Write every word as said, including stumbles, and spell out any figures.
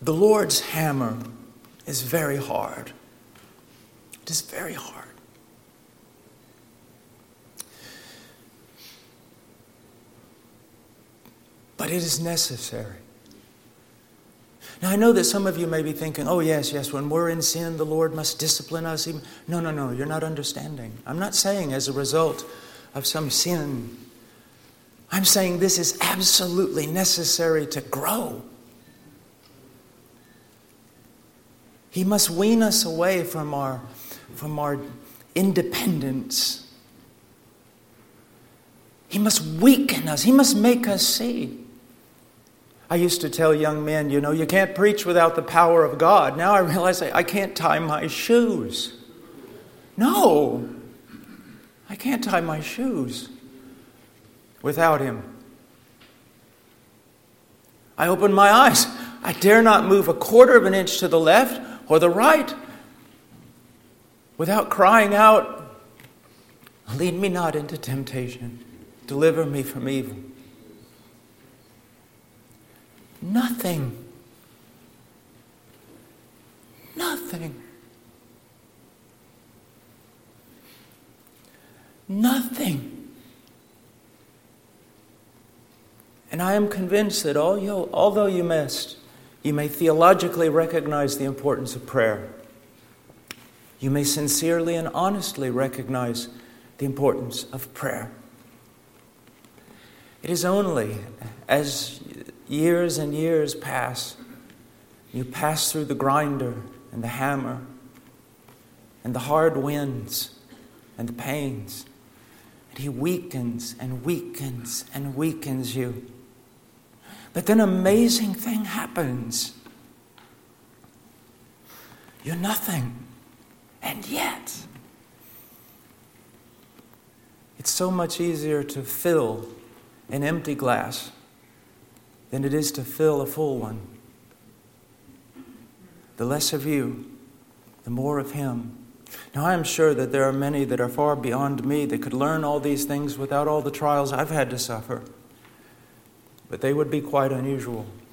The Lord's hammer is very hard. It is very hard. But it is necessary. Now, I know that some of you may be thinking, oh, yes, yes, when we're in sin, the Lord must discipline us. No, no, no, you're not understanding. I'm not saying as a result of some sin. I'm saying this is absolutely necessary to grow. He must wean us away from our, from our independence. He must weaken us. He must make us see. I used to tell young men, you know, you can't preach without the power of God. Now I realize I, I can't tie my shoes. No, I can't tie my shoes without Him. I open my eyes. I dare not move a quarter of an inch to the left or the right without crying out, lead me not into temptation. Deliver me from evil. Nothing. Nothing. Nothing. And I am convinced that all you, although you must, you may theologically recognize the importance of prayer. You may sincerely and honestly recognize the importance of prayer. It is only as years and years pass, you pass through the grinder and the hammer and the hard winds and the pains, and He weakens and weakens and weakens you. But then an amazing thing happens. You're nothing, and yet it's so much easier to fill an empty glass than it is to fill a full one. The less of you, the more of Him. Now, I am sure that there are many that are far beyond me that could learn all these things without all the trials I've had to suffer. But they would be quite unusual.